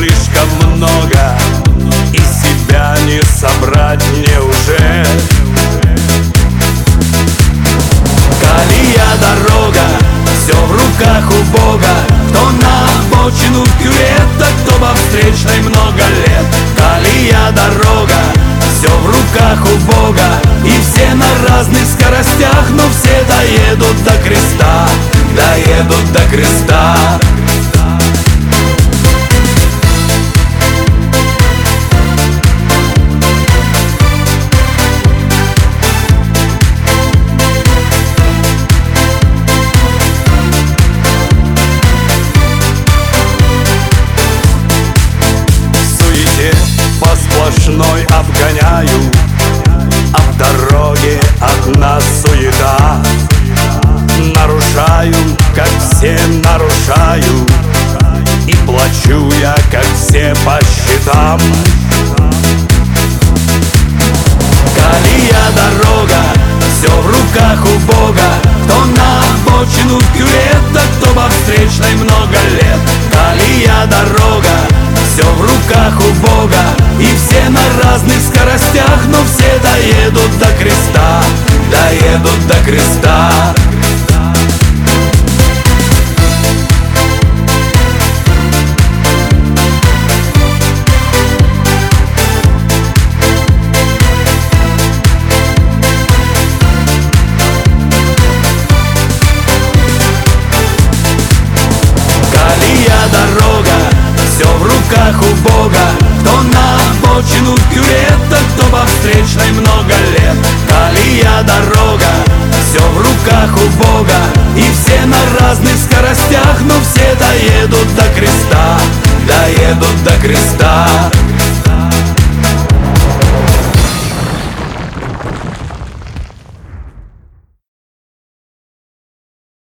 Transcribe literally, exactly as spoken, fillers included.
слишком много, и себя не собрать мне уже. Колея, дорога, все в руках у Бога. Кто на обочину кювета, кто во встречной много лет. Колея, дорога, все в руках у Бога. И все на разных скоростях, но все доедут до креста, доедут до креста. По сплошной обгоняю, а в дороге одна суета. Нарушаю, как все нарушаю, и плачу я, как все, по счетам. Колея, дорога, все в руках у Бога. Кто на обочину кювета, кто во встречной много лет. Колея, дорога, все в руках у Бога. И все на разных скоростях, но все доедут до креста, доедут до креста. Колея, дорога, все в руках у Бога. Кто на обочину кювета, кто во встречной много лет. Колея, дорога, все в руках у Бога. И все на разных скоростях, но все доедут до креста, доедут.